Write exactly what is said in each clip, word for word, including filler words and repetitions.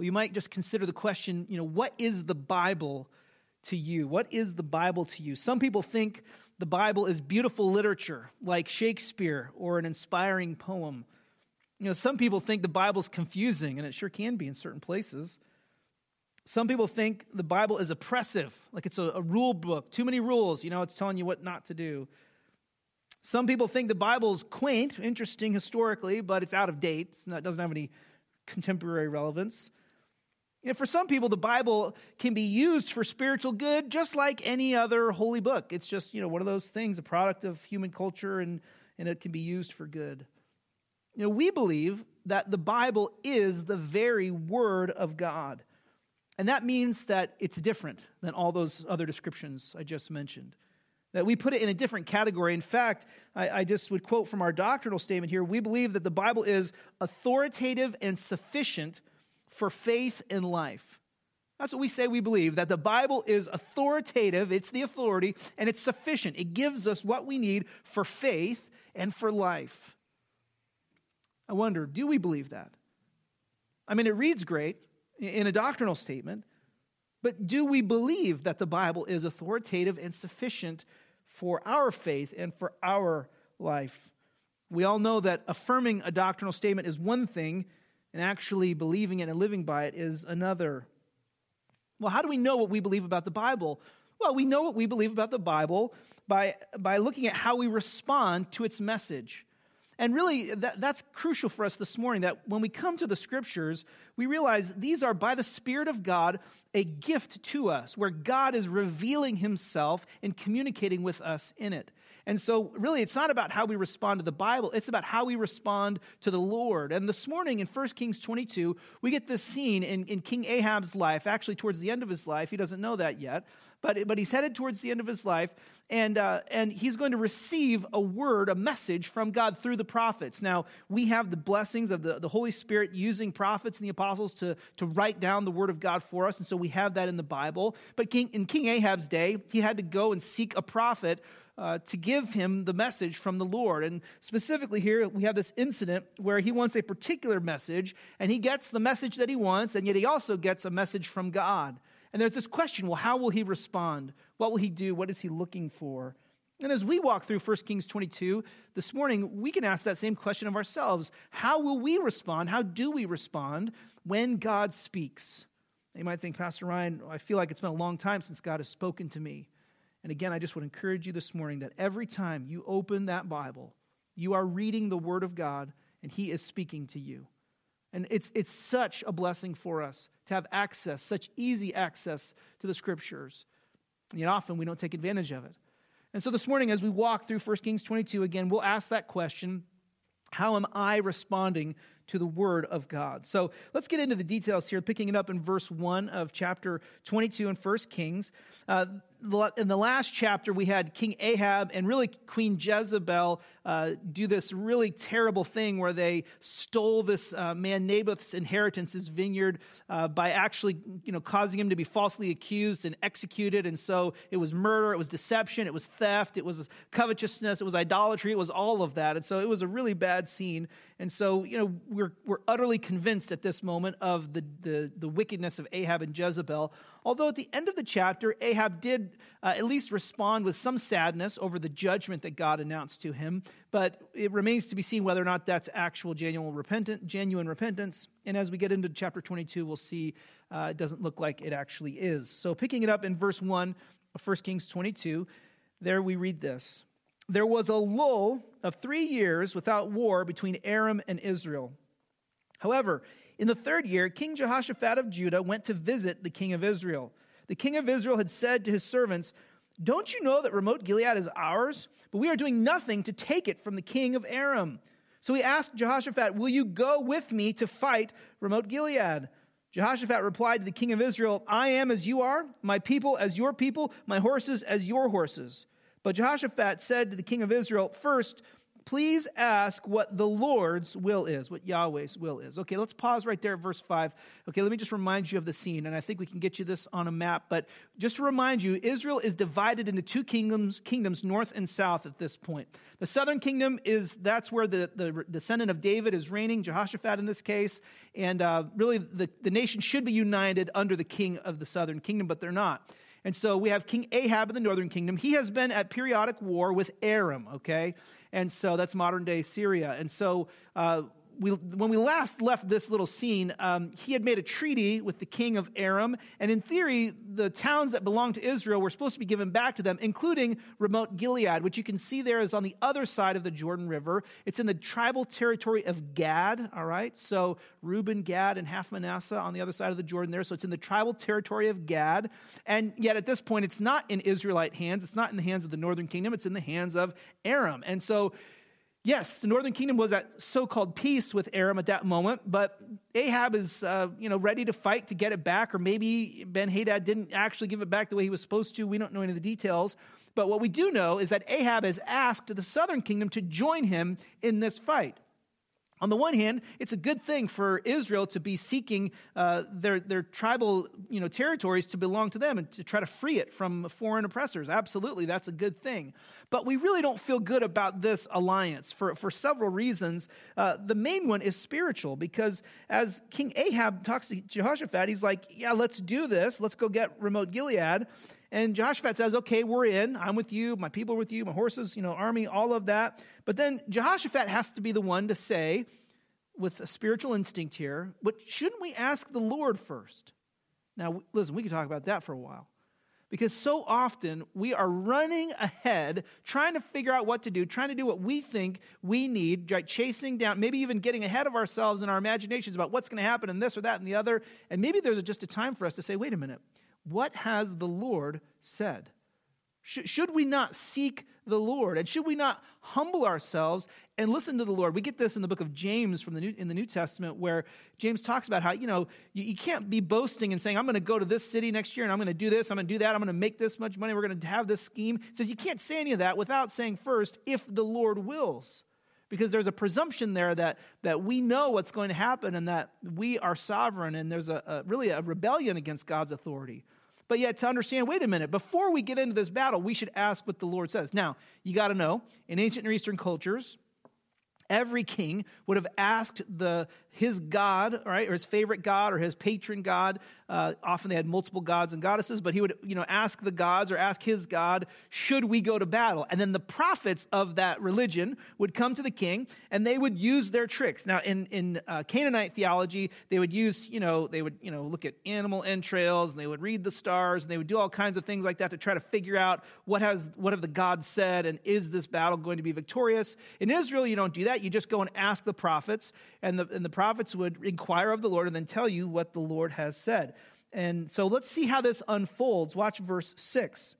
well, you might just consider the question, you know, what is the Bible to you? What is the Bible to you? Some people think the Bible is beautiful literature, like Shakespeare or an inspiring poem. You know, some people think the Bible's confusing, and it sure can be in certain places. Some people think the Bible is oppressive, like it's a, a rule book, too many rules, you know, it's telling you what not to do. Some people think the Bible's quaint, interesting historically, but it's out of date. It's not, it doesn't have any contemporary relevance. And for some people, the Bible can be used for spiritual good, just like any other holy book. It's just, you know, one of those things, a product of human culture, and, and it can be used for good. You know, we believe that the Bible is the very Word of God. And that means that it's different than all those other descriptions I just mentioned. That we put it in a different category. In fact, I, I just would quote from our doctrinal statement here, we believe that the Bible is authoritative and sufficient for faith and life. That's what we say we believe, that the Bible is authoritative, it's the authority, and it's sufficient. It gives us what we need for faith and for life. I wonder, do we believe that? I mean, it reads great in a doctrinal statement, but do we believe that the Bible is authoritative and sufficient for our faith and for our life? We all know that affirming a doctrinal statement is one thing, and actually believing it and living by it is another. Well, how do we know what we believe about the Bible? Well, we know what we believe about the Bible by, by looking at how we respond to its message. And really, that, that's crucial for us this morning, that when we come to the Scriptures, we realize these are, by the Spirit of God, a gift to us, where God is revealing Himself and communicating with us in it. And so, really, it's not about how we respond to the Bible, it's about how we respond to the Lord. And this morning in First Kings twenty-two, we get this scene in, in King Ahab's life, actually towards the end of his life. He doesn't know that yet, but, but he's headed towards the end of his life, and, uh, and he's going to receive a word, a message from God through the prophets. Now, we have the blessings of the, the Holy Spirit using prophets and the apostles to, to write down the word of God for us, and so we have that in the Bible. But King, in King Ahab's day, he had to go and seek a prophet Uh, to give him the message from the Lord. And specifically here, we have this incident where he wants a particular message, and he gets the message that he wants, and yet he also gets a message from God. And there's this question, well, how will he respond? What will he do? What is he looking for? And as we walk through First Kings twenty-two this morning, we can ask that same question of ourselves. How will we respond? How do we respond when God speaks? You might think, Pastor Ryan, I feel like it's been a long time since God has spoken to me. And again, I just would encourage you this morning that every time you open that Bible, you are reading the Word of God, and He is speaking to you. And it's it's such a blessing for us to have access, such easy access to the Scriptures. And yet often we don't take advantage of it. And so this morning, as we walk through First Kings twenty-two, again, we'll ask that question, how am I responding to the Word of God? So let's get into the details here, picking it up in verse one of chapter twenty-two in First Kings. Uh, in the last chapter, we had King Ahab and really Queen Jezebel uh, do this really terrible thing where they stole this uh, man Naboth's inheritance, his vineyard, uh, by actually, you know, causing him to be falsely accused and executed. And so it was murder, it was deception, it was theft, it was covetousness, it was idolatry, it was all of that. And so it was a really bad scene. And so, you know, we're we're utterly convinced at this moment of the, the, the wickedness of Ahab and Jezebel. Although at the end of the chapter, Ahab did uh, at least respond with some sadness over the judgment that God announced to him. But it remains to be seen whether or not that's actual genuine repentance. Genuine repentance. And as we get into chapter twenty-two, we'll see uh, it doesn't look like it actually is. So picking it up in verse one of First Kings twenty-two, there we read this. There was a lull of three years without war between Aram and Israel. However, in the third year, King Jehoshaphat of Judah went to visit the king of Israel. The king of Israel had said to his servants, "Don't you know that Ramoth Gilead is ours? But we are doing nothing to take it from the king of Aram." So he asked Jehoshaphat, "Will you go with me to fight Ramoth Gilead?" Jehoshaphat replied to the king of Israel, "I am as you are, my people as your people, my horses as your horses." But Jehoshaphat said to the king of Israel, "First, please ask what the Lord's will is, what Yahweh's will is. Okay, let's pause right there at verse five. Okay, let me just remind you of the scene, and I think we can get you this on a map. But just to remind you, Israel is divided into two kingdoms, kingdoms north and south at this point. The southern kingdom is, that's where the, the descendant of David is reigning, Jehoshaphat in this case. And uh, really, the, the nation should be united under the king of the southern kingdom, but they're not. And so we have King Ahab in the northern kingdom. He has been at periodic war with Aram, okay? And so that's modern-day Syria. And so uh, we, when we last left this little scene, um, he had made a treaty with the king of Aram. And in theory, the towns that belonged to Israel were supposed to be given back to them, including Ramoth Gilead, which you can see there is on the other side of the Jordan River. It's in the tribal territory of Gad, all right? So Reuben, Gad, and half Manasseh on the other side of the Jordan there. So it's in the tribal territory of Gad. And yet at this point, it's not in Israelite hands. It's not in the hands of the northern kingdom. It's in the hands of Aram. And so yes, the northern kingdom was at so-called peace with Aram at that moment, but Ahab is, uh, you know, ready to fight to get it back, or maybe Ben-Hadad didn't actually give it back the way he was supposed to. We don't know any of the details, but what we do know is that Ahab has asked the southern kingdom to join him in this fight. On the one hand, it's a good thing for Israel to be seeking uh, their their tribal you know territories to belong to them and to try to free it from foreign oppressors. Absolutely, that's a good thing. But we really don't feel good about this alliance for, for several reasons. Uh, the main one is spiritual, because as King Ahab talks to Jehoshaphat, he's like, yeah, let's do this. Let's go get Ramoth Gilead. And Jehoshaphat says, okay, we're in. I'm with you. My people are with you. My horses, you know, army, all of that. But then Jehoshaphat has to be the one to say, with a spiritual instinct here, but shouldn't we ask the Lord first? Now, listen, we could talk about that for a while. Because so often we are running ahead, trying to figure out what to do, trying to do what we think we need, right? Chasing down, maybe even getting ahead of ourselves in our imaginations about what's going to happen and this or that and the other. And maybe there's just a time for us to say, wait a minute, what has the Lord said? Should, should we not seek the Lord? And should we not humble ourselves and listen to the Lord? We get this in the book of James from the New, in the New Testament, where James talks about how, you know, you, you can't be boasting and saying, I'm going to go to this city next year and I'm going to do this, I'm going to do that, I'm going to make this much money, we're going to have this scheme. He says you can't say any of that without saying first, if the Lord wills. Because there's a presumption there that, that we know what's going to happen and that we are sovereign, and there's a, a really a rebellion against God's authority. But yet to understand, wait a minute, before we get into this battle, we should ask what the Lord says. Now, you got to know, in ancient Near Eastern cultures, every king would have asked the his god, right, or his favorite god, or his patron god. Uh, often they had multiple gods and goddesses, but he would, you know, ask the gods or ask his god, should we go to battle? And then the prophets of that religion would come to the king, and they would use their tricks. Now, in in uh, Canaanite theology, they would use, you know, they would, you know, look at animal entrails, and they would read the stars, and they would do all kinds of things like that to try to figure out what has what have the gods said, and is this battle going to be victorious? In Israel, you don't do that. You just go and ask the prophets, and the and the prophets would inquire of the Lord and then tell you what the Lord has said. And so let's see how this unfolds. Watch verse six.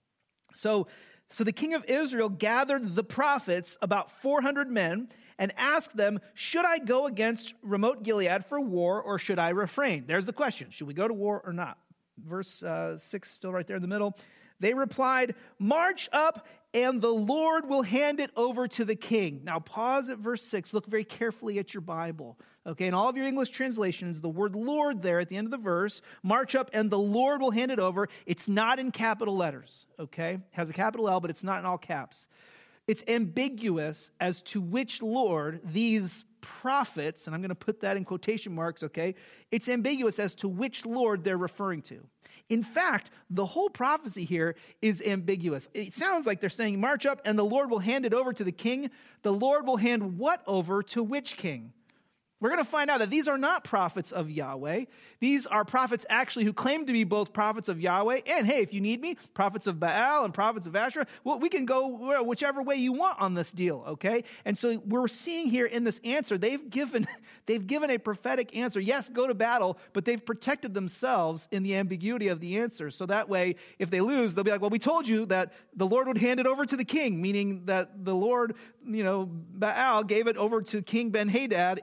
So, so the king of Israel gathered the prophets, about four hundred men, and asked them, should I go against Ramoth Gilead for war, or should I refrain? There's the question. Should we go to war or not? Verse uh, six, still right there in the middle. They replied, march up, and the Lord will hand it over to the king. Now pause at verse six. Look very carefully at your Bible. Okay, in all of your English translations, the word Lord there at the end of the verse, march up, and the Lord will hand it over. It's not in capital letters, okay? It has a capital L, but it's not in all caps. It's ambiguous as to which Lord these prophets, and I'm going to put that in quotation marks, okay? It's ambiguous as to which Lord they're referring to. In fact, the whole prophecy here is ambiguous. It sounds like they're saying, march up, and the Lord will hand it over to the king. The Lord will hand what over to which king? We're going to find out that these are not prophets of Yahweh. These are prophets actually who claim to be both prophets of Yahweh and, hey, if you need me, prophets of Baal and prophets of Asherah. Well, we can go whichever way you want on this deal, okay? And so we're seeing here in this answer, they've given, they've given a prophetic answer. Yes, go to battle, but they've protected themselves in the ambiguity of the answer. So that way, if they lose, they'll be like, well, we told you that the Lord would hand it over to the king, meaning that the Lord, you know, Baal gave it over to King Ben-Hadad, it being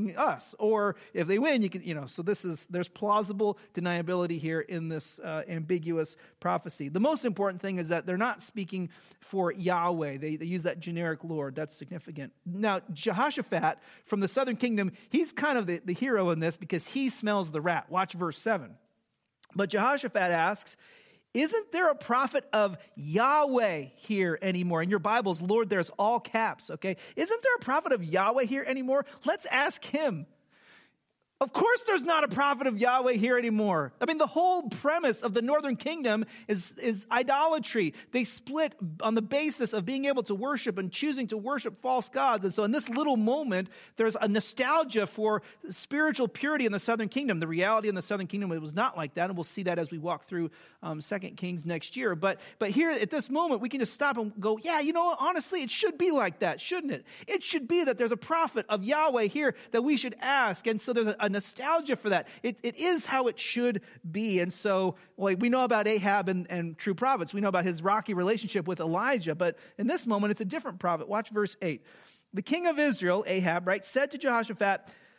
mocking us. Or if they win, you can, you know, so this is, there's plausible deniability here in this uh, ambiguous prophecy. The most important thing is that they're not speaking for Yahweh. They, they use that generic Lord. That's significant. Now, Jehoshaphat from the southern kingdom, he's kind of the, the hero in this because he smells the rat. Watch verse seven. But Jehoshaphat asks, isn't there a prophet of Yahweh here anymore? In your Bibles, Lord, there's all caps, okay? Isn't there a prophet of Yahweh here anymore? Let's ask him. Of course there's not a prophet of Yahweh here anymore. I mean, the whole premise of the northern kingdom is, is idolatry. They split on the basis of being able to worship and choosing to worship false gods. And so in this little moment, there's a nostalgia for spiritual purity in the southern kingdom. The reality in the southern kingdom, it was not like that. And we'll see that as we walk through um, Second Kings next year. But, but here at this moment, we can just stop and go, yeah, you know what? Honestly, it should be like that, shouldn't it? It should be that there's a prophet of Yahweh here that we should ask. And so there's a, a nostalgia for that. It, it is how it should be. And so well, we know about Ahab and, and true prophets. We know about his rocky relationship with Elijah. But in this moment, it's a different prophet. Watch verse eight. The king of Israel, Ahab, right, said to Jehoshaphat,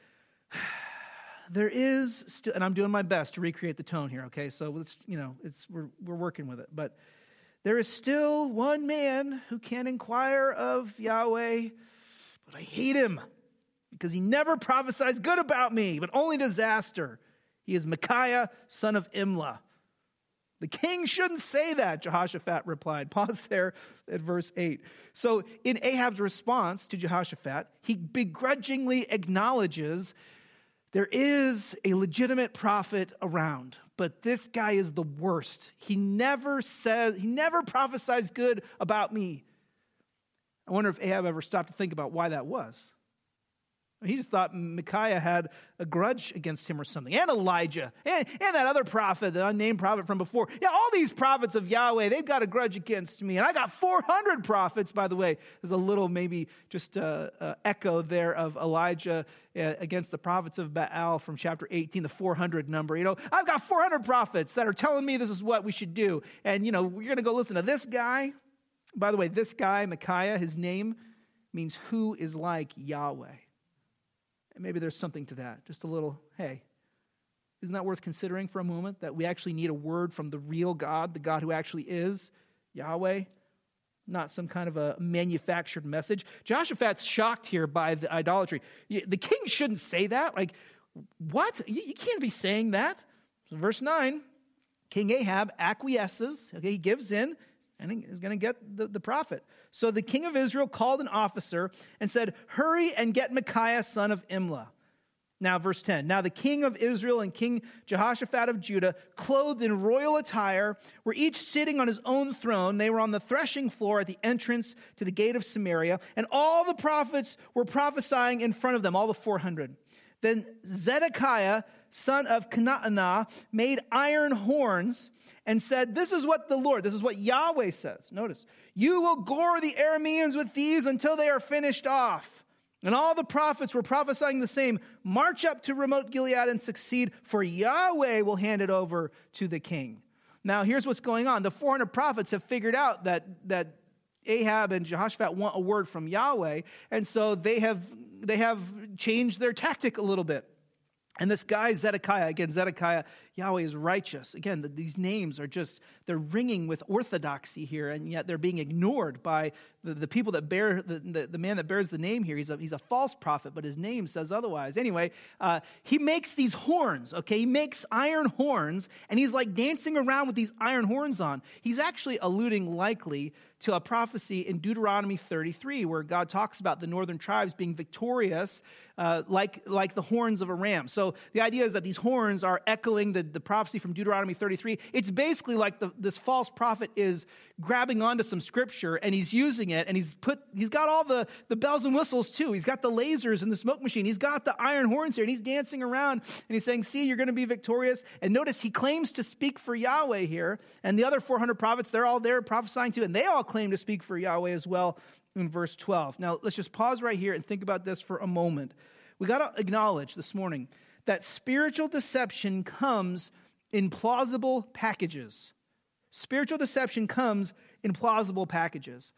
there is still, and I'm doing my best to recreate the tone here, okay? So let's, you know, it's we're we're working with it. But there is still one man who can inquire of Yahweh, but I hate him, because he never prophesies good about me, but only disaster. He is Micaiah, son of Imlah. The king shouldn't say that, Jehoshaphat replied. Pause there at verse eight. So in Ahab's response to Jehoshaphat, he begrudgingly acknowledges there is a legitimate prophet around, but this guy is the worst. He never says, he never prophesies good about me. I wonder if Ahab ever stopped to think about why that was. He just thought Micaiah had a grudge against him or something. And Elijah. And, and that other prophet, the unnamed prophet from before. Yeah, all these prophets of Yahweh, they've got a grudge against me. And I got four hundred prophets, by the way. There's a little maybe just uh, uh, echo there of Elijah uh, against the prophets of Baal from chapter eighteen, the four hundred number. You know, I've got four hundred prophets that are telling me this is what we should do. And, you know, we're going to go listen to this guy. By the way, this guy, Micaiah, his name means who is like Yahweh. And maybe there's something to that. Just a little, hey, isn't that worth considering for a moment? That we actually need a word from the real God, the God who actually is Yahweh, not some kind of a manufactured message. Jehoshaphat's shocked here by the idolatry. The king shouldn't say that. Like, what? You can't be saying that. So verse nine, King Ahab acquiesces. Okay, he gives in. And he's going to get the, the prophet. So the king of Israel called an officer and said, hurry and get Micaiah, son of Imlah. Now, verse ten. Now the king of Israel and King Jehoshaphat of Judah, clothed in royal attire, were each sitting on his own throne. They were on the threshing floor at the entrance to the gate of Samaria. And all the prophets were prophesying in front of them, all the four hundred. Then Zedekiah, son of Kenaanah, made iron horns and said, this is what the Lord, this is what Yahweh says. Notice, you will gore the Arameans with these until they are finished off. And all the prophets were prophesying the same. March up to Ramoth Gilead and succeed, for Yahweh will hand it over to the king. Now, here's what's going on. The four hundred prophets have figured out that, that Ahab and Jehoshaphat want a word from Yahweh, and so they have, they have changed their tactic a little bit. And this guy, Zedekiah, again, Zedekiah, Yahweh is righteous. Again, the, these names are just, they're ringing with orthodoxy here, and yet they're being ignored by the, the people that bear, the, the, the man that bears the name here. He's a, he's a false prophet, but his name says otherwise. Anyway, uh, he makes these horns, okay? He makes iron horns, and he's like dancing around with these iron horns on. He's actually alluding likely to a prophecy in Deuteronomy thirty-three, where God talks about the northern tribes being victorious uh, like, like the horns of a ram. So the idea is that these horns are echoing the, the prophecy from Deuteronomy thirty-three. It's basically like the, this false prophet is grabbing onto some scripture, and he's using it, and he's put he's got all the, the bells and whistles too. He's got the lasers and the smoke machine. He's got the iron horns here, and he's dancing around, and he's saying, see, you're going to be victorious. And notice he claims to speak for Yahweh here, and the other four hundred prophets, they're all there prophesying too, and they all claim to speak for Yahweh as well in verse twelve. Now, let's just pause right here and think about this for a moment. We got to acknowledge this morning that spiritual deception comes in plausible packages. Spiritual deception comes in plausible packages.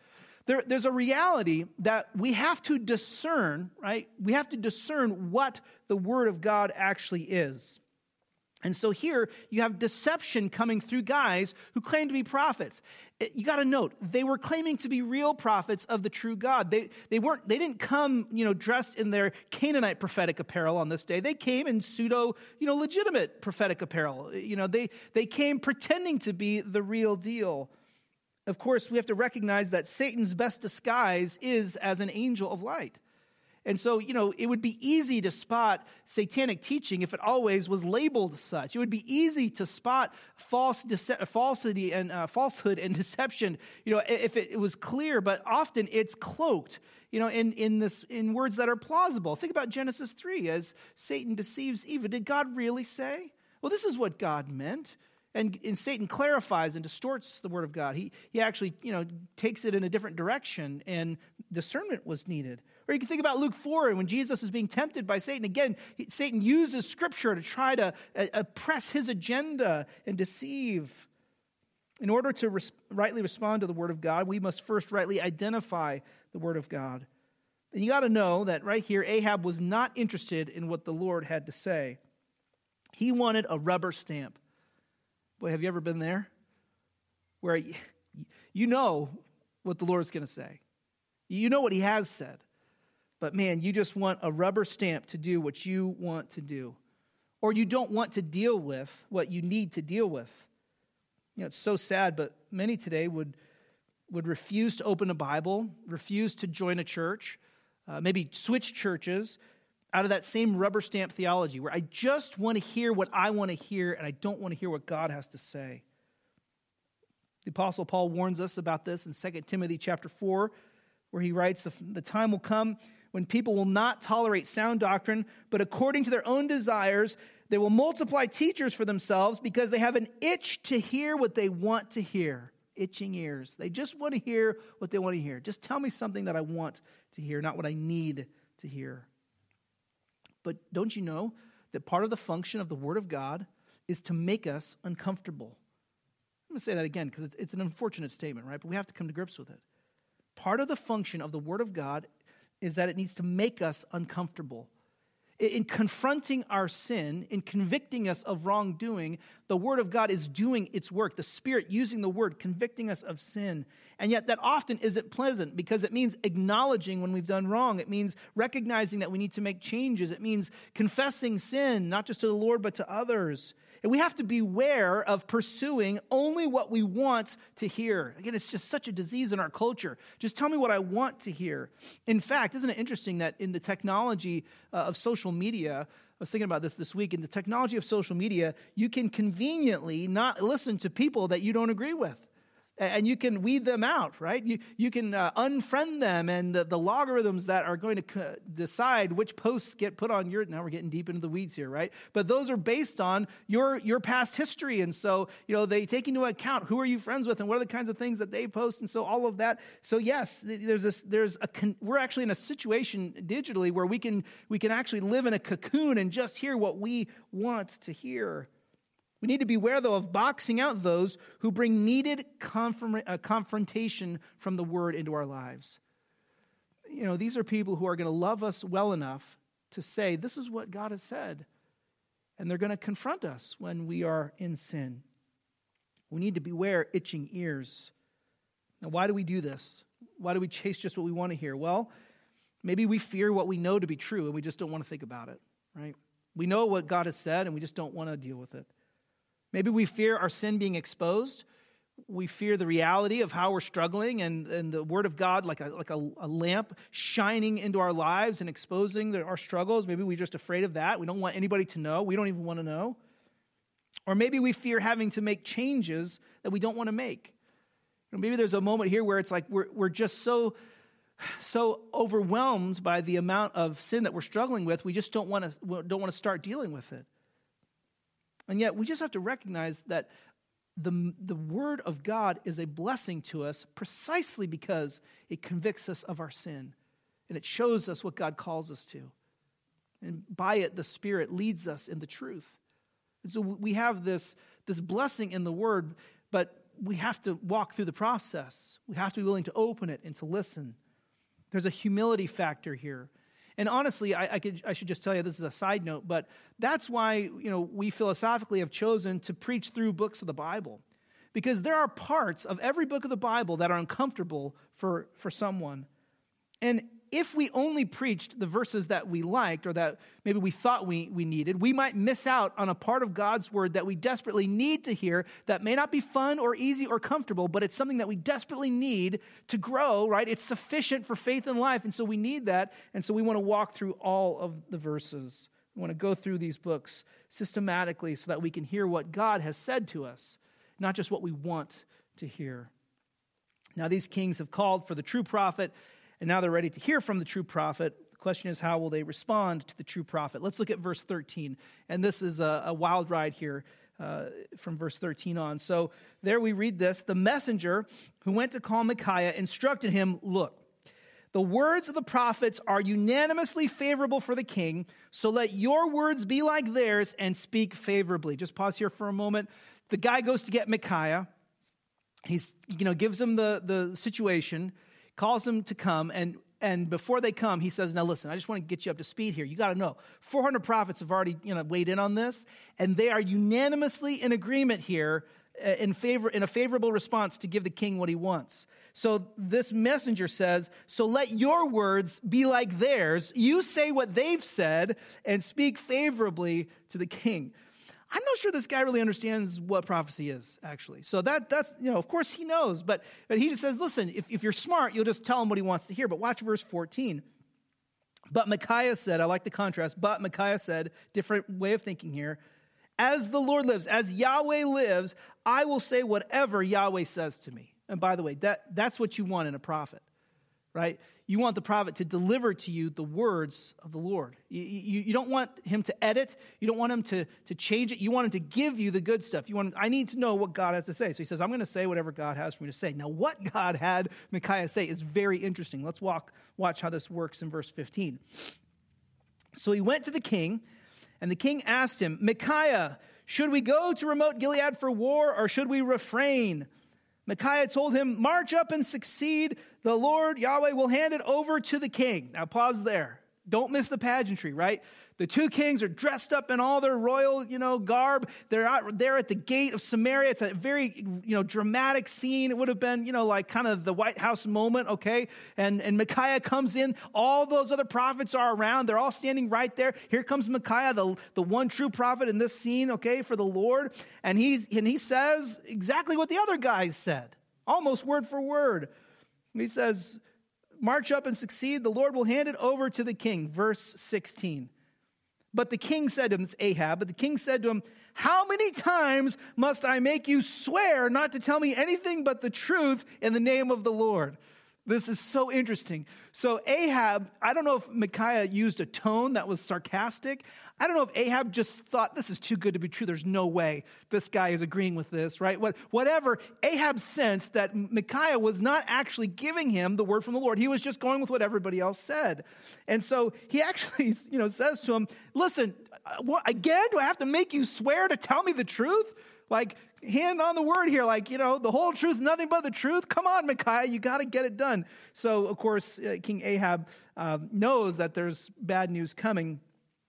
there, there's a reality that we have to discern, right? We have to discern what the Word of God actually is. And so here you have deception coming through guys who claim to be prophets. You got to note, they were claiming to be real prophets of the true God. They they weren't they didn't come, you know, dressed in their Canaanite prophetic apparel on this day. They came in pseudo, you know, legitimate prophetic apparel. You know, they they came pretending to be the real deal. Of course, we have to recognize that Satan's best disguise is as an angel of light. And so, you know, it would be easy to spot satanic teaching if it always was labeled such. It would be easy to spot false dece- falsity and uh, falsehood and deception, you know, if it, it was clear. But often it's cloaked, you know, in in this in words that are plausible. Think about Genesis three as Satan deceives Eve. Did God really say? Well, this is what God meant. And, and Satan clarifies and distorts the word of God. He he actually, you know, takes it in a different direction, and discernment was needed. Or you can think about Luke four, when Jesus is being tempted by Satan. Again, he, Satan uses Scripture to try to uh, press his agenda and deceive. In order to res- rightly respond to the word of God, we must first rightly identify the word of God. And you got to know that right here, Ahab was not interested in what the Lord had to say. He wanted a rubber stamp. Boy, have you ever been there? Where you know what the Lord's going to say. You know what he has said. But man, you just want a rubber stamp to do what you want to do. Or you don't want to deal with what you need to deal with. You know, it's so sad, but many today would, would refuse to open a Bible, refuse to join a church, uh, maybe switch churches, out of that same rubber stamp theology where I just want to hear what I want to hear and I don't want to hear what God has to say. The Apostle Paul warns us about this in Second Timothy chapter four, where he writes, the, the time will come when people will not tolerate sound doctrine, but according to their own desires, they will multiply teachers for themselves because they have an itch to hear what they want to hear. Itching ears. They just want to hear what they want to hear. Just tell me something that I want to hear, not what I need to hear. But don't you know that part of the function of the Word of God is to make us uncomfortable? I'm going to say that again because it's an unfortunate statement, right? But we have to come to grips with it. Part of the function of the Word of God is that it needs to make us uncomfortable. In confronting our sin, in convicting us of wrongdoing, the Word of God is doing its work. The Spirit using the Word, convicting us of sin. And yet that often isn't pleasant because it means acknowledging when we've done wrong. It means recognizing that we need to make changes. It means confessing sin, not just to the Lord, but to others. And we have to beware of pursuing only what we want to hear. Again, it's just such a disease in our culture. Just tell me what I want to hear. In fact, isn't it interesting that in the technology uh, of social media, I was thinking about this this week, in the technology of social media, you can conveniently not listen to people that you don't agree with. And you can weed them out, right? You you can uh, unfriend them, and the, the logarithms that are going to co- decide which posts get put on your, now we're getting deep into the weeds here, right? But those are based on your, your past history. And so, you know, they take into account who are you friends with and what are the kinds of things that they post. And so all of that. So yes, there's this, there's a, con- we're actually in a situation digitally where we can, we can actually live in a cocoon and just hear what we want to hear. We need to beware, though, of boxing out those who bring needed confirm- uh, confrontation from the Word into our lives. You know, these are people who are going to love us well enough to say, this is what God has said. And they're going to confront us when we are in sin. We need to beware itching ears. Now, why do we do this? Why do we chase just what we want to hear? Well, maybe we fear what we know to be true and we just don't want to think about it, right? We know what God has said and we just don't want to deal with it. Maybe we fear our sin being exposed. We fear the reality of how we're struggling and, and the Word of God like a like a, a lamp shining into our lives and exposing the, our struggles. Maybe we're just afraid of that. We don't want anybody to know. We don't even want to know. Or maybe we fear having to make changes that we don't want to make. You know, maybe there's a moment here where it's like we're we're just so so overwhelmed by the amount of sin that we're struggling with, we just don't want to don't want to start dealing with it. And yet we just have to recognize that the, the Word of God is a blessing to us precisely because it convicts us of our sin. And it shows us what God calls us to. And by it, the Spirit leads us in the truth. And so we have this, this blessing in the Word, but we have to walk through the process. We have to be willing to open it and to listen. There's a humility factor here. And honestly, I, I, could, I should just tell you, this is a side note, but that's why, you know, we philosophically have chosen to preach through books of the Bible. Because there are parts of every book of the Bible that are uncomfortable for, for someone. And if we only preached the verses that we liked or that maybe we thought we, we needed, we might miss out on a part of God's word that we desperately need to hear that may not be fun or easy or comfortable, but it's something that we desperately need to grow, right? It's sufficient for faith and life, and so we need that, and so we want to walk through all of the verses. We want to go through these books systematically so that we can hear what God has said to us, not just what we want to hear. Now, these kings have called for the true prophet, and now they're ready to hear from the true prophet. The question is, how will they respond to the true prophet? Let's look at verse thirteen. And this is a, a wild ride here uh, from verse thirteen on. So there we read this. The messenger who went to call Micaiah instructed him, look, the words of the prophets are unanimously favorable for the king, so let your words be like theirs and speak favorably. Just pause here for a moment. The guy goes to get Micaiah. He's, you know, gives him the, the situation, calls them to come, and and before they come, he says, now listen, I just want to get you up to speed here. You got to know, four hundred prophets have already, you know, weighed in on this, and they are unanimously in agreement here in favor in a favorable response to give the king what he wants. So this messenger says, so let your words be like theirs. You say what they've said and speak favorably to the king. I'm not sure this guy really understands what prophecy is, actually. So that that's, you know, of course he knows, but, but he just says, listen, if, if you're smart, you'll just tell him what he wants to hear. But watch verse fourteen. But Micaiah said, I like the contrast, but Micaiah said, different way of thinking here, as the Lord lives, as Yahweh lives, I will say whatever Yahweh says to me. And by the way, that that's what you want in a prophet, right? You want the prophet to deliver to you the words of the Lord. You, you, you don't want him to edit. You don't want him to, to change it. You want him to give you the good stuff. You want, I need to know what God has to say. So he says, I'm going to say whatever God has for me to say. Now, what God had Micaiah say is very interesting. Let's walk, watch how this works in verse fifteen. So he went to the king, and the king asked him, Micaiah, should we go to remote Gilead for war, or should we refrain? Micaiah told him, march up and succeed. The Lord, Yahweh, will hand it over to the king. Now pause there. Don't miss the pageantry, right? The two kings are dressed up in all their royal, you know, garb. They're out there at the gate of Samaria. It's a very, you know, dramatic scene. It would have been, you know, like kind of the White House moment, okay? And, and Micaiah comes in. All those other prophets are around. They're all standing right there. Here comes Micaiah, the, the one true prophet in this scene, okay, for the Lord. And, he's, and he says exactly what the other guys said, almost word for word. He says, march up and succeed. The Lord will hand it over to the king. Verse sixteen. But the king said to him, it's Ahab, but the king said to him, how many times must I make you swear not to tell me anything but the truth in the name of the Lord? This is so interesting. So Ahab, I don't know if Micaiah used a tone that was sarcastic. I don't know if Ahab just thought, this is too good to be true. There's no way this guy is agreeing with this, right? What, whatever, Ahab sensed that Micaiah was not actually giving him the word from the Lord. He was just going with what everybody else said. And so he actually, you know, says to him, listen, what, again, do I have to make you swear to tell me the truth? Like, hand on the word here, like, you know, the whole truth, nothing but the truth. Come on, Micaiah, you got to get it done. So, of course, uh, King Ahab uh, knows that there's bad news coming.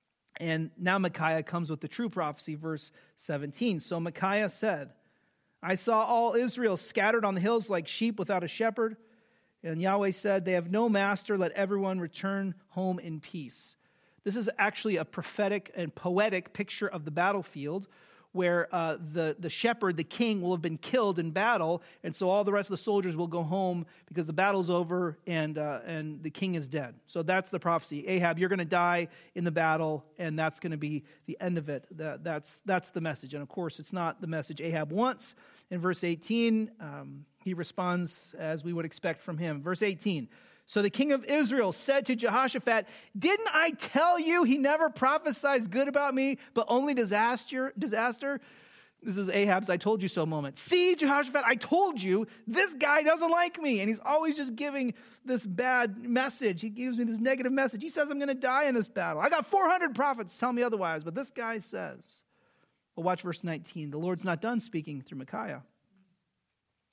And now Micaiah comes with the true prophecy, verse seventeen. So Micaiah said, I saw all Israel scattered on the hills like sheep without a shepherd. And Yahweh said, they have no master, let everyone return home in peace. This is actually a prophetic and poetic picture of the battlefield, where uh, the, the shepherd, the king, will have been killed in battle, and so all the rest of the soldiers will go home because the battle's over and uh, and the king is dead. So that's the prophecy. Ahab, you're going to die in the battle, and that's going to be the end of it. That, that's, that's the message. And of course, it's not the message Ahab wants. In verse eighteen, um, he responds as we would expect from him. Verse eighteen, so the king of Israel said to Jehoshaphat, didn't I tell you he never prophesies good about me, but only disaster? disaster? This is Ahab's I told you so moment. See, Jehoshaphat, I told you, this guy doesn't like me. And he's always just giving this bad message. He gives me this negative message. He says I'm going to die in this battle. I got four hundred prophets tell me otherwise, but this guy says. Well, watch verse nineteen. The Lord's not done speaking through Micaiah.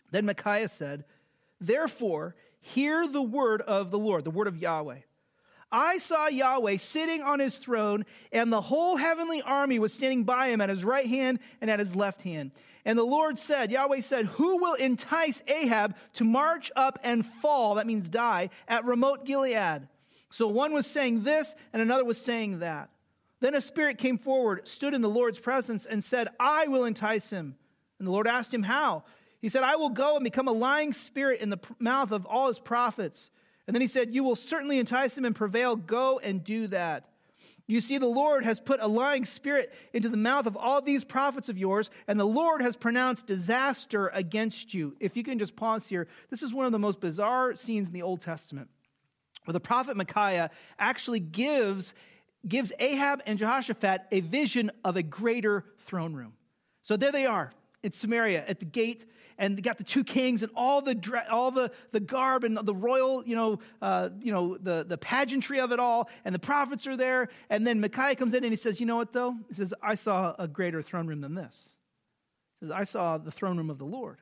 Then Micaiah said, therefore, hear the word of the Lord, the word of Yahweh. I saw Yahweh sitting on his throne, and the whole heavenly army was standing by him at his right hand and at his left hand. And the Lord said, Yahweh said, who will entice Ahab to march up and fall, that means die, at Ramoth Gilead? So one was saying this, and another was saying that. Then a spirit came forward, stood in the Lord's presence, and said, I will entice him. And the Lord asked him, how? He said, I will go and become a lying spirit in the mouth of all his prophets. And then he said, you will certainly entice him and prevail. Go and do that. You see, the Lord has put a lying spirit into the mouth of all these prophets of yours, and the Lord has pronounced disaster against you. If you can just pause here, this is one of the most bizarre scenes in the Old Testament, where the prophet Micaiah actually gives, gives Ahab and Jehoshaphat a vision of a greater throne room. So there they are in Samaria at the gate, and they got the two kings and all the all the, the garb and the royal, you know, uh, you know, the, the pageantry of it all, and the prophets are there. And then Micaiah comes in and he says, you know what though? He says, I saw a greater throne room than this. He says, I saw the throne room of the Lord.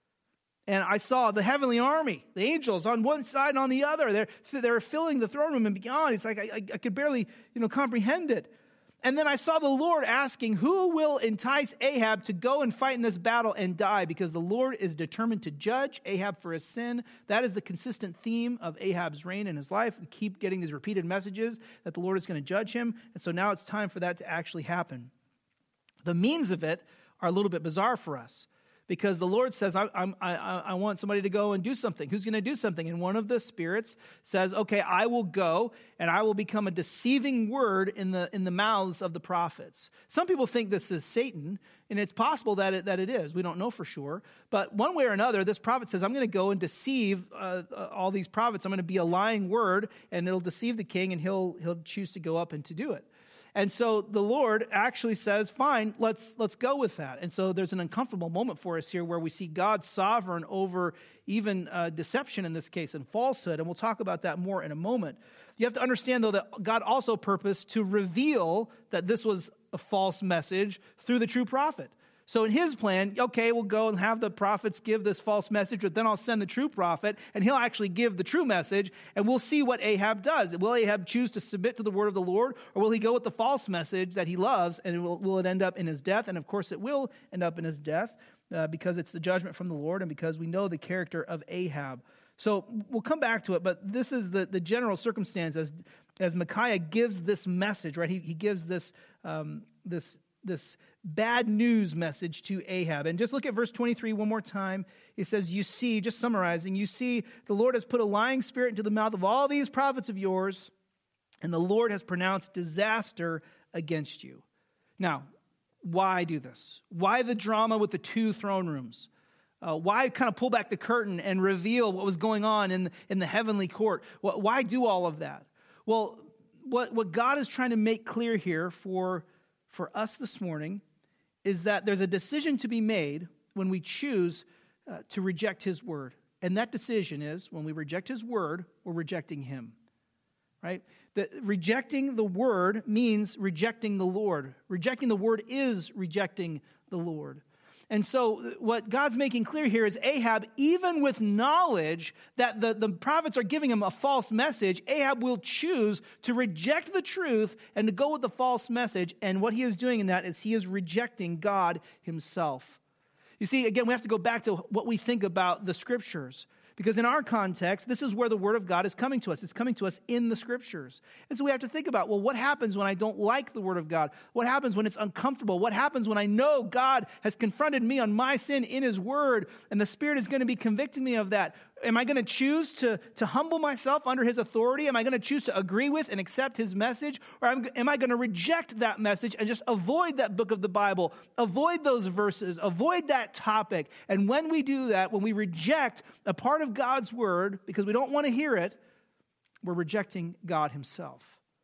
And I saw the heavenly army, the angels on one side and on the other. They're, they're filling the throne room and beyond. It's like I, I, I could barely, you know, comprehend it. And then I saw the Lord asking, who will entice Ahab to go and fight in this battle and die? Because the Lord is determined to judge Ahab for his sin. That is the consistent theme of Ahab's reign in his life. We keep getting these repeated messages that the Lord is going to judge him. And so now it's time for that to actually happen. The means of it are a little bit bizarre for us, because the Lord says, I, I'm, I, I want somebody to go and do something. Who's going to do something? And one of the spirits says, okay, I will go and I will become a deceiving word in the in the mouths of the prophets. Some people think this is Satan, and it's possible that it, that it is. We don't know for sure. But one way or another, this prophet says, I'm going to go and deceive uh, all these prophets. I'm going to be a lying word, and it'll deceive the king, and he'll he'll choose to go up and to do it. And so the Lord actually says, fine, let's let's go with that. And so there's an uncomfortable moment for us here where we see God sovereign over even uh, deception in this case and falsehood. And we'll talk about that more in a moment. You have to understand, though, that God also purposed to reveal that this was a false message through the true prophet. So in his plan, okay, we'll go and have the prophets give this false message, but then I'll send the true prophet, and he'll actually give the true message, and we'll see what Ahab does. Will Ahab choose to submit to the word of the Lord, or will he go with the false message that he loves, and it will, will it end up in his death? And of course it will end up in his death, uh, because it's the judgment from the Lord, and because we know the character of Ahab. So we'll come back to it, but this is the, the general circumstance as, as Micaiah gives this message, right? He, he gives this um, this this bad news message to Ahab. And just look at verse twenty-three one more time. It says, you see, just summarizing, you see, the Lord has put a lying spirit into the mouth of all these prophets of yours, and the Lord has pronounced disaster against you. Now, why do this? Why the drama with the two throne rooms? Uh, why kind of pull back the curtain and reveal what was going on in the, in the heavenly court? Why do all of that? Well, what, what God is trying to make clear here for for us this morning is that there's a decision to be made when we choose uh, to reject his word. And that decision is, when we reject his word, we're rejecting him, right? The, rejecting the word means rejecting the Lord. Rejecting the word is rejecting the Lord. And so what God's making clear here is Ahab, even with knowledge that the, the prophets are giving him a false message, Ahab will choose to reject the truth and to go with the false message. And what he is doing in that is he is rejecting God himself. You see, again, we have to go back to what we think about the scriptures. Because in our context, this is where the word of God is coming to us. It's coming to us in the scriptures. And so we have to think about, well, what happens when I don't like the word of God? What happens when it's uncomfortable? What happens when I know God has confronted me on my sin in his word, and the Spirit is going to be convicting me of that? Am I going to choose to, to humble myself under his authority? Am I going to choose to agree with and accept his message? Or am, am I going to reject that message and just avoid that book of the Bible, avoid those verses, avoid that topic? And when we do that, when we reject a part of God's word because we don't want to hear it, we're rejecting God himself.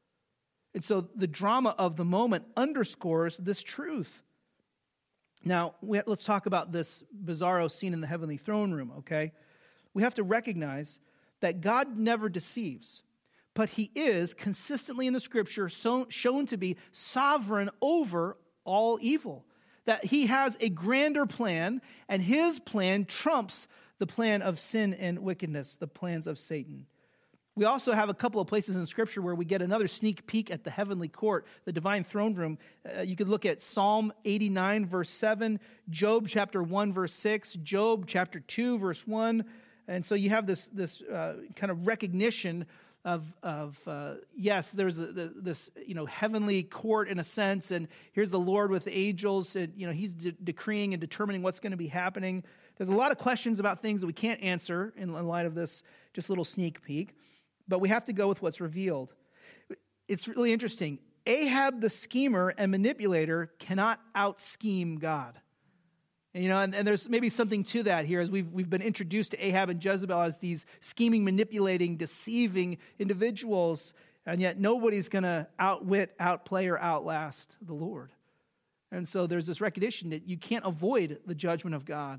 And so the drama of the moment underscores this truth. Now, we, let's talk about this bizarro scene in the heavenly throne room, okay? We have to recognize that God never deceives, but he is consistently in the scripture so, shown to be sovereign over all evil. that he has a grander plan, and his plan trumps the plan of sin and wickedness, the plans of Satan. We also have a couple of places in Scripture where we get another sneak peek at the heavenly court, the divine throne room. Uh, you could look at Psalm eighty-nine, verse seven, Job chapter one, verse six, Job chapter two, verse one. And so you have this, this uh, kind of recognition of, of uh, yes, there's a, the, this you know heavenly court in a sense, and here's the Lord with the angels, and you know he's de- decreeing and determining what's going to be happening. There's a lot of questions about things that we can't answer in, in light of this just little sneak peek. But we have to go with what's revealed. It's really interesting. Ahab, the schemer and manipulator, cannot out-scheme God. And, you know, and, and there's maybe something to that here, as we've we've been introduced to Ahab and Jezebel as these scheming, manipulating, deceiving individuals, and yet nobody's going to outwit, outplay, or outlast the Lord. And so there's this recognition that you can't avoid the judgment of God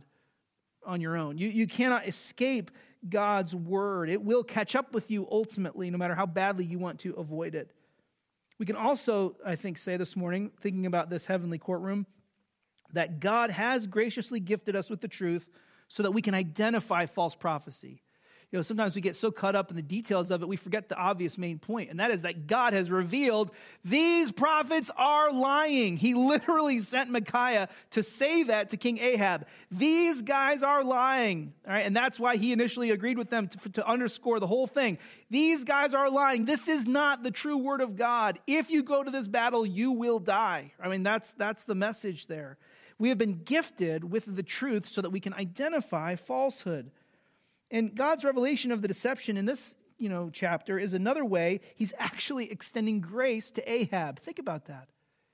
on your own. You you cannot escape God's word. It will catch up with you ultimately, no matter how badly you want to avoid it. We can also, I think, say this morning, thinking about this heavenly courtroom, that God has graciously gifted us with the truth so that we can identify false prophecy. You know, sometimes we get so caught up in the details of it, we forget the obvious main point, and that is that God has revealed these prophets are lying. He literally sent Micaiah to say that to King Ahab. These guys are lying, all right? And that's why he initially agreed with them to, to underscore the whole thing. These guys are lying. This is not the true word of God. If you go to this battle, you will die. I mean, that's that's the message there. We have been gifted with the truth so that we can identify falsehood. And God's revelation of the deception in this, you know, chapter is another way he's actually extending grace to Ahab. Think about that.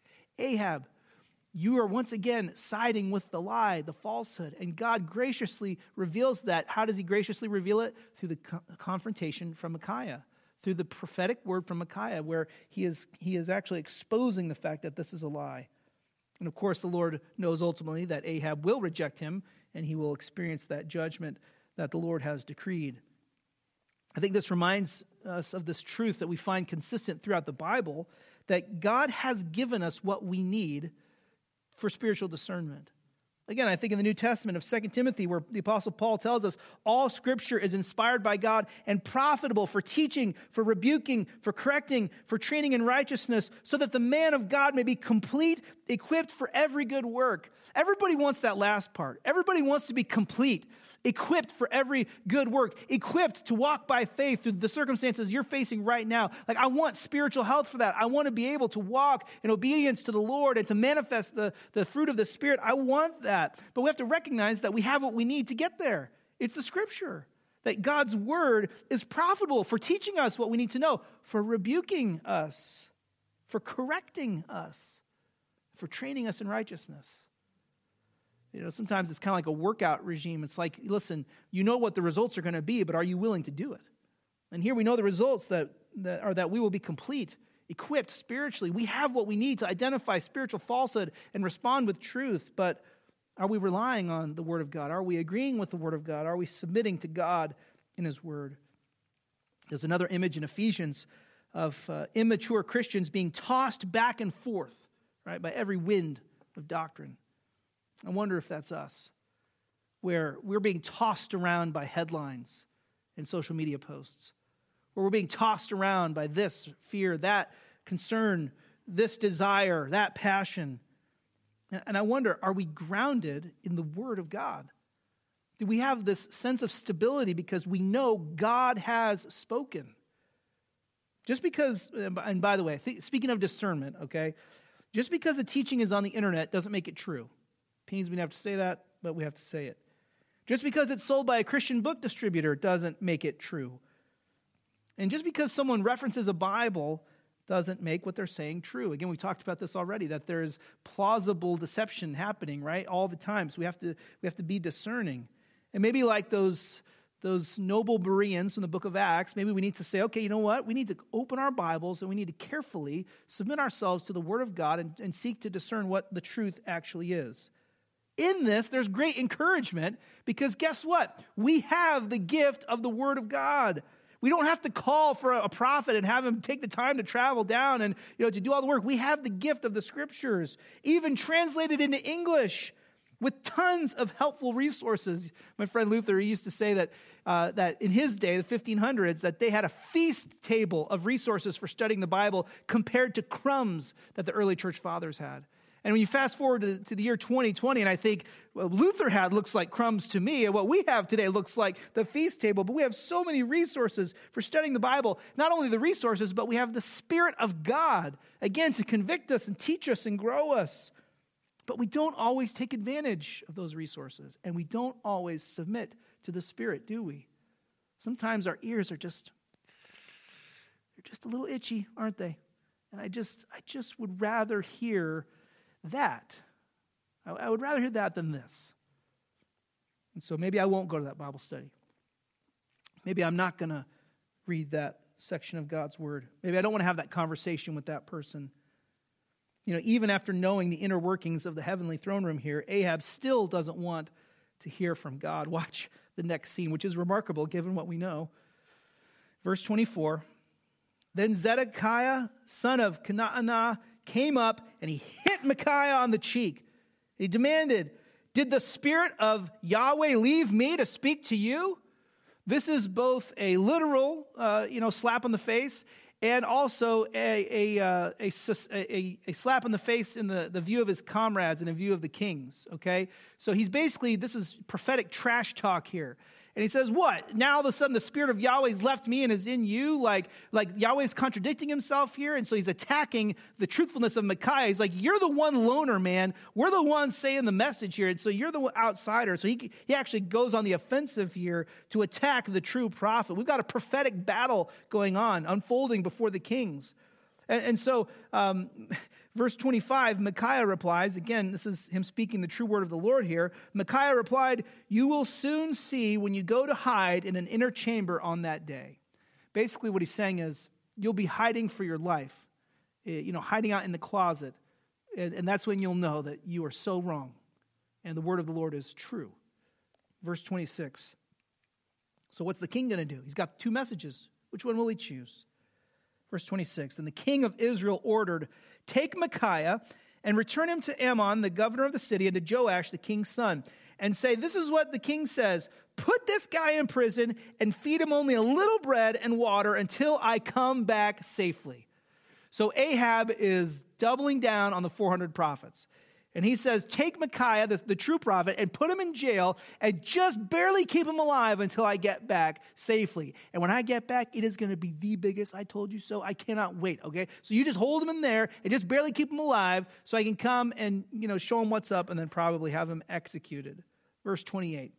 Ahab, you are once again siding with the lie, the falsehood, and God graciously reveals that. How does he graciously reveal it? Through the co- confrontation from Micaiah, through the prophetic word from Micaiah, where he is he is actually exposing the fact that this is a lie. And of course, the Lord knows ultimately that Ahab will reject him, and he will experience that judgment that the Lord has decreed. I think this reminds us of this truth that we find consistent throughout the Bible, that God has given us what we need for spiritual discernment. Again, I think in the New Testament of Second Timothy, where the Apostle Paul tells us, all Scripture is inspired by God and profitable for teaching, for rebuking, for correcting, for training in righteousness, so that the man of God may be complete, equipped for every good work. Everybody wants that last part. Everybody wants to be complete, equipped for every good work, equipped to walk by faith through the circumstances you're facing right now. Like, I want spiritual health for that. I want to be able to walk in obedience to the Lord and to manifest the, the fruit of the Spirit. I want that. But we have to recognize that we have what we need to get there. It's the Scripture. That God's word is profitable for teaching us what we need to know, for rebuking us, for correcting us, for training us in righteousness. You know, sometimes it's kind of like a workout regime. It's like, listen, you know what the results are going to be, but are you willing to do it? And here we know the results that, that are that we will be complete, equipped spiritually. We have what we need to identify spiritual falsehood and respond with truth, but are we relying on the Word of God? Are we agreeing with the Word of God? Are we submitting to God in His Word? There's another image in Ephesians of uh, immature Christians being tossed back and forth, right, by every wind of doctrine. I wonder if that's us, where we're being tossed around by headlines and social media posts, where we're being tossed around by this fear, that concern, this desire, that passion. And I wonder, are we grounded in the Word of God? Do we have this sense of stability because we know God has spoken? Just because, and by the way, speaking of discernment, okay, just because the teaching is on the internet doesn't make it true. Pains me to have to say that, but we have to say it. Just because it's sold by a Christian book distributor doesn't make it true. And just because someone references a Bible doesn't make what they're saying true. Again, we talked about this already, that there's plausible deception happening, right, all the time. So we have to we have to be discerning. And maybe like those, those noble Bereans from the book of Acts, maybe we need to say, okay, you know what? We need to open our Bibles and we need to carefully submit ourselves to the Word of God and, and seek to discern what the truth actually is. In this, there's great encouragement because guess what? We have the gift of the Word of God. We don't have to call for a prophet and have him take the time to travel down and, you know, to do all the work. We have the gift of the scriptures, even translated into English with tons of helpful resources. My friend Luther, he used to say that uh, that in his day, the fifteen hundreds, that they had a feast table of resources for studying the Bible compared to crumbs that the early church fathers had. And when you fast forward to, to the year twenty twenty, and I think what Luther had looks like crumbs to me, and what we have today looks like the feast table, but we have so many resources for studying the Bible. Not only the resources, but we have the Spirit of God, again, to convict us and teach us and grow us. But we don't always take advantage of those resources, and we don't always submit to the Spirit, do we? Sometimes our ears are just, they're just a little itchy, aren't they? And I just, I just would rather hear that. I, I would rather hear that than this. And so maybe I won't go to that Bible study. Maybe I'm not going to read that section of God's Word. Maybe I don't want to have that conversation with that person. You know, even after knowing the inner workings of the heavenly throne room here, Ahab still doesn't want to hear from God. Watch the next scene, which is remarkable given what we know. Verse twenty-four, then Zedekiah, son of Kenaanah, came up and he hit Micaiah on the cheek. He demanded, did the Spirit of Yahweh leave me to speak to you? This is both a literal, uh, you know, slap on the face and also a, a, uh, a, a, a slap in the face in the, the view of his comrades and in view of the kings, okay? So he's basically, this is prophetic trash talk here. And he says, what? Now all of a sudden the Spirit of Yahweh's left me and is in you? Like, like Yahweh's contradicting himself here? And so he's attacking the truthfulness of Micaiah. He's like, you're the one loner, man. We're the ones saying the message here. And so you're the outsider. So he, he actually goes on the offensive here to attack the true prophet. We've got a prophetic battle going on, unfolding before the kings. And, and so... Um, Verse twenty-five, Micaiah replies, again, this is him speaking the true word of the Lord here. Micaiah replied, you will soon see when you go to hide in an inner chamber on that day. Basically what he's saying is, you'll be hiding for your life, you know, hiding out in the closet. And, and that's when you'll know that you are so wrong and the word of the Lord is true. Verse twenty-six. So what's the king going to do? He's got two messages. Which one will he choose? Verse twenty-six, and the king of Israel ordered, take Micaiah and return him to Ammon, the governor of the city, and to Joash, the king's son, and say, this is what the king says, put this guy in prison and feed him only a little bread and water until I come back safely. So Ahab is doubling down on the four hundred prophets. And he says, take Micaiah, the, the true prophet, and put him in jail and just barely keep him alive until I get back safely. And when I get back, it is going to be the biggest I told you so. I cannot wait, okay? So you just hold him in there and just barely keep him alive so I can come and, you know, show him what's up and then probably have him executed. Verse twenty-eight.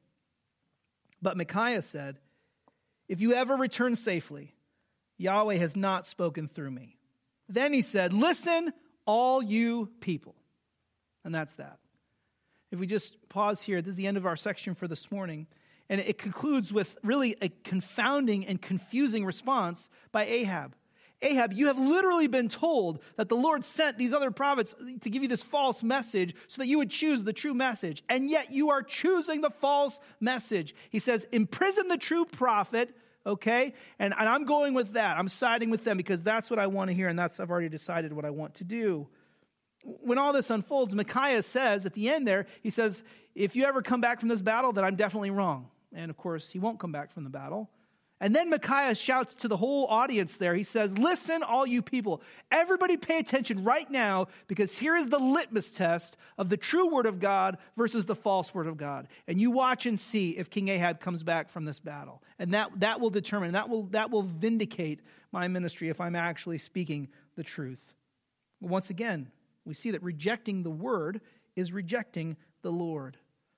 But Micaiah said, if you ever return safely, Yahweh has not spoken through me. Then he said, listen, all you people. And that's that. If we just pause here, this is the end of our section for this morning. And it concludes with really a confounding and confusing response by Ahab. Ahab, you have literally been told that the Lord sent these other prophets to give you this false message so that you would choose the true message. And yet you are choosing the false message. He says, imprison the true prophet, okay? And, and I'm going with that. I'm siding with them because that's what I want to hear. And that's, I've already decided what I want to do. When all this unfolds, Micaiah says at the end there, he says, if you ever come back from this battle, then I'm definitely wrong. And of course, he won't come back from the battle. And then Micaiah shouts to the whole audience there. He says, listen, all you people, everybody pay attention right now because here is the litmus test of the true word of God versus the false word of God. And you watch and see if King Ahab comes back from this battle. And that, that will determine, that will, that will vindicate my ministry if I'm actually speaking the truth. Once again, we see that rejecting the word is rejecting the Lord.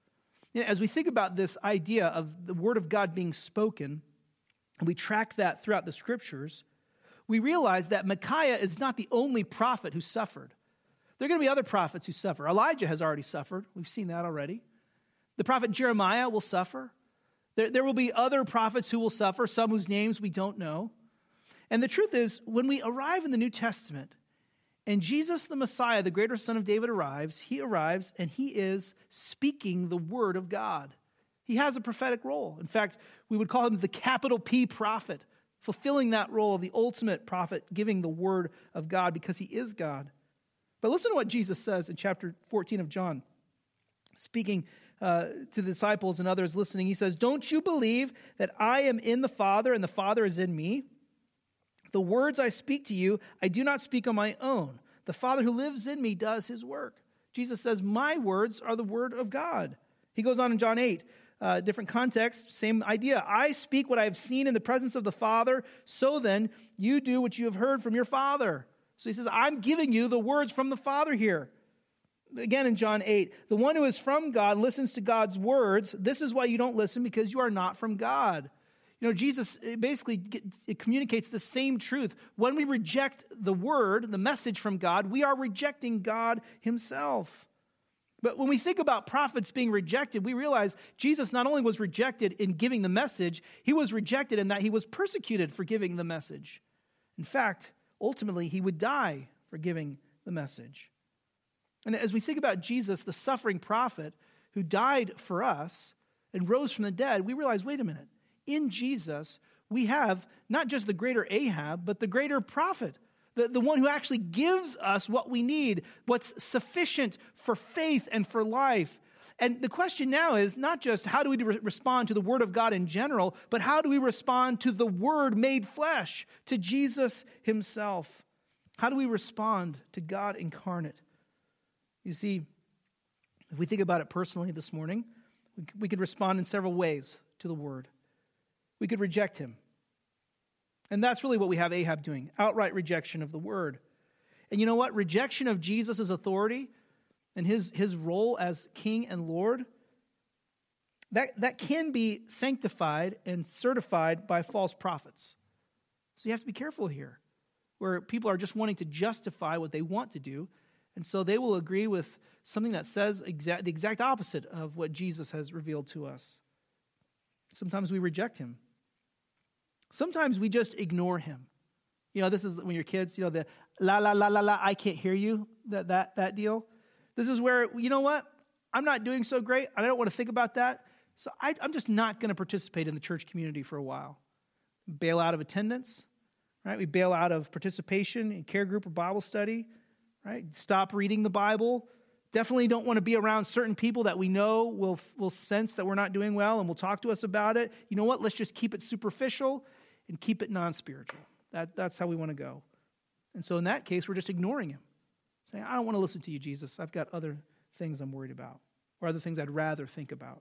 As we think about this idea of the word of God being spoken, and we track that throughout the scriptures, we realize that Micaiah is not the only prophet who suffered. There are going to be other prophets who suffer. Elijah has already suffered. We've seen that already. The prophet Jeremiah will suffer. There, there will be other prophets who will suffer, some whose names we don't know. And the truth is, when we arrive in the New Testament, and Jesus the Messiah, the greater son of David, arrives, he arrives and he is speaking the word of God. He has a prophetic role. In fact, we would call him the capital P prophet, fulfilling that role of the ultimate prophet, giving the word of God because he is God. But listen to what Jesus says in chapter fourteen of John, speaking uh, to the disciples and others listening. He says, "Don't you believe that I am in the Father and the Father is in me? The words I speak to you, I do not speak on my own. The Father who lives in me does his work." Jesus says, my words are the word of God. He goes on in John eight, uh, different context, same idea. "I speak what I have seen in the presence of the Father, so then you do what you have heard from your Father." So he says, I'm giving you the words from the Father here. Again in John eight, "The one who is from God listens to God's words. This is why you don't listen, because you are not from God." You know, Jesus basically it communicates the same truth. When we reject the word, the message from God, we are rejecting God himself. But when we think about prophets being rejected, we realize Jesus not only was rejected in giving the message, he was rejected in that he was persecuted for giving the message. In fact, ultimately, he would die for giving the message. And as we think about Jesus, the suffering prophet who died for us and rose from the dead, we realize, wait a minute. In Jesus, we have not just the greater Ahab, but the greater prophet, the, the one who actually gives us what we need, what's sufficient for faith and for life. And the question now is not just how do we re- respond to the word of God in general, but how do we respond to the word made flesh, to Jesus himself? How do we respond to God incarnate? You see, if we think about it personally this morning, we, we could respond in several ways to the word. We could reject him. And that's really what we have Ahab doing, outright rejection of the word. And you know what? Rejection of Jesus' authority and his, his role as king and Lord, that, that can be sanctified and certified by false prophets. So you have to be careful here, where people are just wanting to justify what they want to do, and so they will agree with something that says exact, the exact opposite of what Jesus has revealed to us. Sometimes we reject him. Sometimes we just ignore him. You know, this is when you're kids, you know, the la, la, la, la, la, I can't hear you, that that that deal. This is where, you know what? I'm not doing so great. I don't want to think about that. So I, I'm just not going to participate in the church community for a while. Bail out of attendance, right? We bail out of participation in care group or Bible study, right? Stop reading the Bible. Definitely don't want to be around certain people that we know will, will sense that we're not doing well and will talk to us about it. You know what? Let's just keep it superficial and keep it non-spiritual. That, that's how we want to go. And so in that case, we're just ignoring him. Saying, I don't want to listen to you, Jesus. I've got other things I'm worried about, or other things I'd rather think about.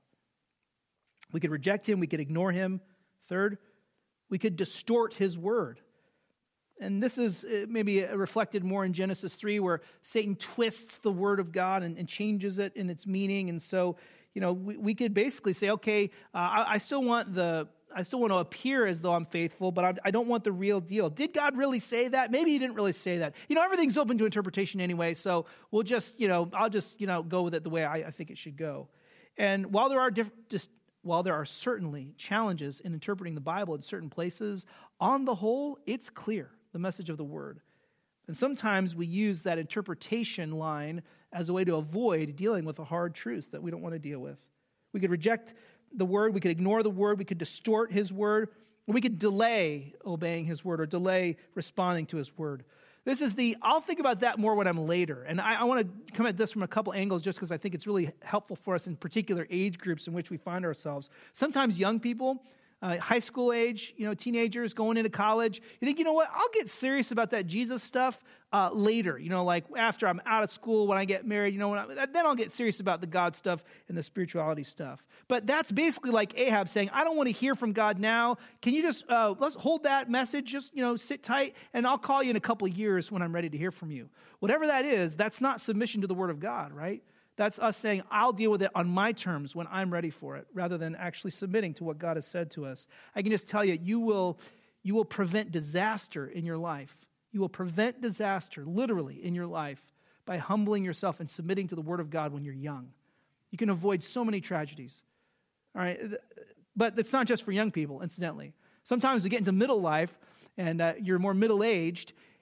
We could reject him. We could ignore him. Third, we could distort his word. And this is maybe reflected more in Genesis three, where Satan twists the word of God and, and changes it in its meaning. And so, you know, we, we could basically say, okay, uh, I, I still want the, I still want to appear as though I'm faithful, but I, I don't want the real deal. Did God really say that? Maybe he didn't really say that. You know, everything's open to interpretation anyway, so we'll just, you know, I'll just, you know, go with it the way I, I think it should go. And while there are different, just while there are certainly challenges in interpreting the Bible in certain places, on the whole, it's clear, the message of the word. And sometimes we use that interpretation line as a way to avoid dealing with a hard truth that we don't want to deal with. We could reject the word, we could ignore the word, we could distort his word, or we could delay obeying his word or delay responding to his word. This is the, I'll think about that more when I'm later. And I, I want to come at this from a couple angles just because I think it's really helpful for us in particular age groups in which we find ourselves. Sometimes young people, Uh, high school age, you know, teenagers going into college. You think, you know what, I'll get serious about that Jesus stuff uh, later. You know, like after I'm out of school, when I get married, you know, when I, then I'll get serious about the God stuff and the spirituality stuff. But that's basically like Ahab saying, I don't want to hear from God now. Can you just, uh, let's hold that message, just, you know, sit tight, and I'll call you in a couple of years when I'm ready to hear from you. Whatever that is, that's not submission to the word of God, right? That's us saying, I'll deal with it on my terms when I'm ready for it, rather than actually submitting to what God has said to us. I can just tell you, you will, you will prevent disaster in your life. You will prevent disaster, literally, in your life by humbling yourself and submitting to the word of God when you're young. You can avoid so many tragedies. All right, but it's not just for young people, incidentally. Sometimes we get into middle life, and uh, you're more middle-aged,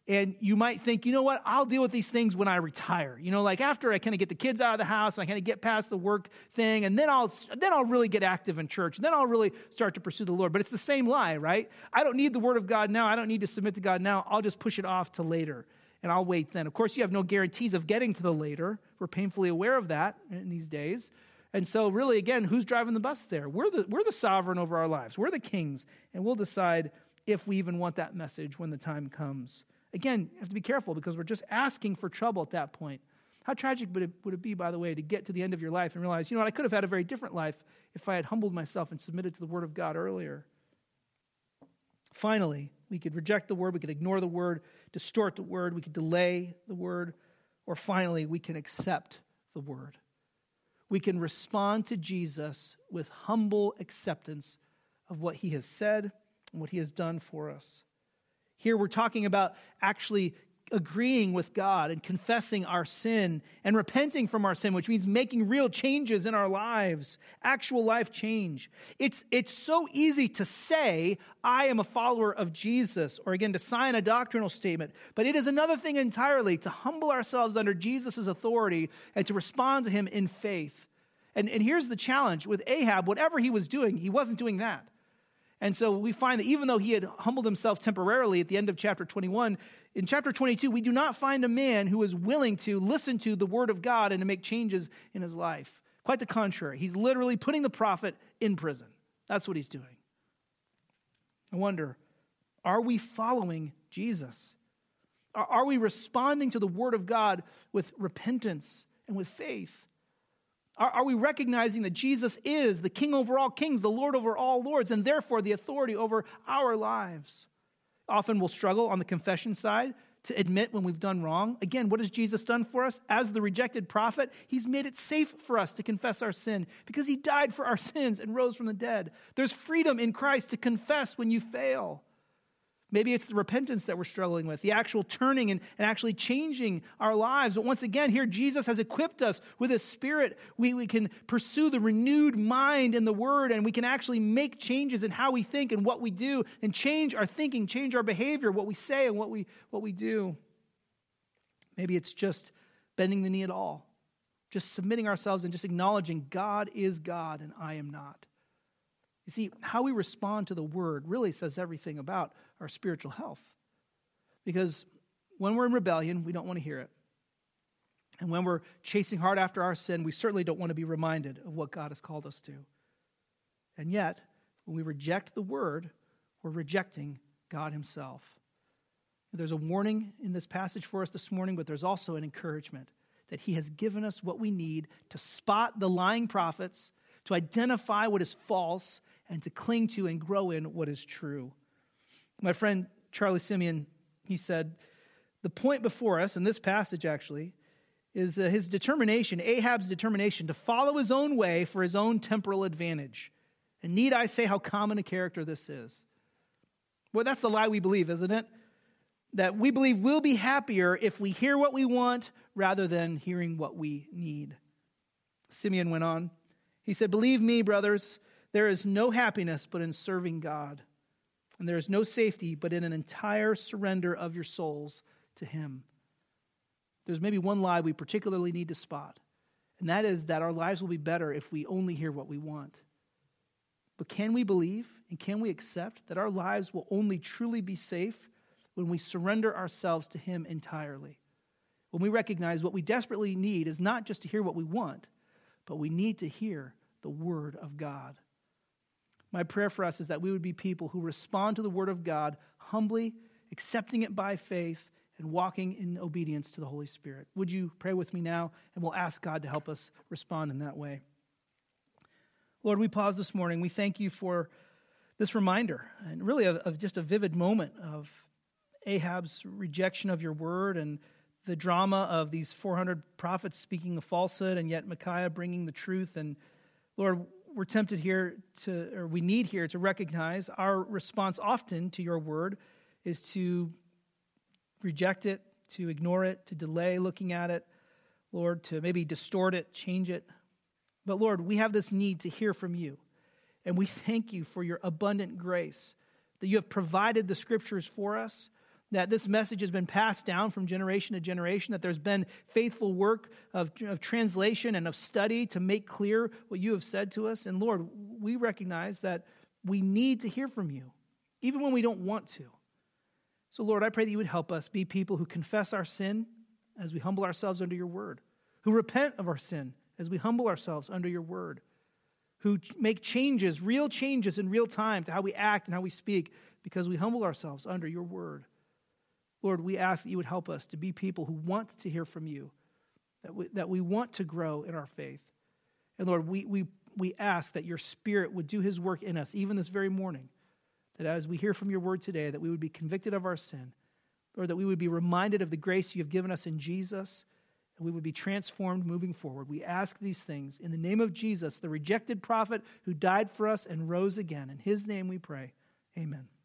And you might think, you know what, I'll deal with these things when I retire. You know, like after I kind of get the kids out of the house and I kind of get past the work thing, and then I'll then I'll really get active in church. And then I'll really start to pursue the Lord. But it's the same lie, right? I don't need the word of God now. I don't need to submit to God now. I'll just push it off to later, and I'll wait then. Of course, you have no guarantees of getting to the later. We're painfully aware of that in these days. And so really, again, who's driving the bus there? We're the, we're the sovereign over our lives. We're the kings, and we'll decide if we even want that message when the time comes. Again, you have to be careful because we're just asking for trouble at that point. How tragic would it, would it be, by the way, to get to the end of your life and realize, you know what, I could have had a very different life if I had humbled myself and submitted to the Word of God earlier. Finally, we could reject the Word, we could ignore the Word, distort the Word, we could delay the Word, or finally, we can accept the Word. We can respond to Jesus with humble acceptance of what He has said and what He has done for us. Here we're talking about actually agreeing with God and confessing our sin and repenting from our sin, which means making real changes in our lives, actual life change. It's, it's so easy to say, I am a follower of Jesus, or again, to sign a doctrinal statement, but it is another thing entirely to humble ourselves under Jesus' authority and to respond to Him in faith. And, and here's the challenge with Ahab, whatever he was doing, he wasn't doing that. And so we find that even though he had humbled himself temporarily at the end of chapter twenty-one, in chapter twenty-two, we do not find a man who is willing to listen to the word of God and to make changes in his life. Quite the contrary. He's literally putting the prophet in prison. That's what he's doing. I wonder, are we following Jesus? Are, are we responding to the word of God with repentance and with faith? Are, are we recognizing that Jesus is the King over all kings, the Lord over all lords, and therefore the authority over our lives? Often we'll struggle on the confession side to admit when we've done wrong. Again, what has Jesus done for us? As the rejected prophet, He's made it safe for us to confess our sin because He died for our sins and rose from the dead. There's freedom in Christ to confess when you fail. Maybe it's the repentance that we're struggling with, the actual turning and, and actually changing our lives. But once again, here Jesus has equipped us with His Spirit. We, we can pursue the renewed mind in the Word, and we can actually make changes in how we think and what we do, and change our thinking, change our behavior, what we say and what we, what we do. Maybe it's just bending the knee at all, just submitting ourselves and just acknowledging God is God and I am not. You see, how we respond to the Word really says everything about our spiritual health. Because when we're in rebellion, we don't want to hear it. And when we're chasing hard after our sin, we certainly don't want to be reminded of what God has called us to. And yet, when we reject the Word, we're rejecting God Himself. There's a warning in this passage for us this morning, but there's also an encouragement that He has given us what we need to spot the lying prophets, to identify what is false, and to cling to and grow in what is true. My friend Charlie Simeon, he said, the point before us, in this passage actually, is uh, his determination, Ahab's determination to follow his own way for his own temporal advantage. And need I say how common a character this is? Well, that's the lie we believe, isn't it? That we believe we'll be happier if we hear what we want rather than hearing what we need. Simeon went on. He said, believe me, brothers, there is no happiness but in serving God. And there is no safety but in an entire surrender of your souls to Him. There's maybe one lie we particularly need to spot, and that is that our lives will be better if we only hear what we want. But can we believe and can we accept that our lives will only truly be safe when we surrender ourselves to Him entirely? When we recognize what we desperately need is not just to hear what we want, but we need to hear the Word of God. My prayer for us is that we would be people who respond to the Word of God humbly, accepting it by faith, and walking in obedience to the Holy Spirit. Would you pray with me now, and we'll ask God to help us respond in that way. Lord, we pause this morning. We thank You for this reminder, and really of, of just a vivid moment of Ahab's rejection of Your Word and the drama of these four hundred prophets speaking a falsehood, and yet Micaiah bringing the truth. And Lord, we're tempted here to, or we need here to recognize our response often to Your Word is to reject it, to ignore it, to delay looking at it, Lord, to maybe distort it, change it. But Lord, we have this need to hear from You. And we thank You for Your abundant grace, that You have provided the Scriptures for us. that this message has been passed down from generation to generation, that there's been faithful work of, of translation and of study to make clear what you have said to us. And Lord, we recognize that we need to hear from you, even when we don't want to. So Lord, I pray that you would help us be people who confess our sin as we humble ourselves under your word, who repent of our sin as we humble ourselves under your word, who make changes, real changes in real time to how we act and how we speak because we humble ourselves under your word. Lord, we ask that you would help us to be people who want to hear from you, that we, that we want to grow in our faith. And Lord, we, we, we ask that your Spirit would do his work in us, even this very morning, that as we hear from your word today, that we would be convicted of our sin, or that we would be reminded of the grace you have given us in Jesus, and we would be transformed moving forward. We ask these things in the name of Jesus, the rejected prophet who died for us and rose again. In his name we pray. Amen.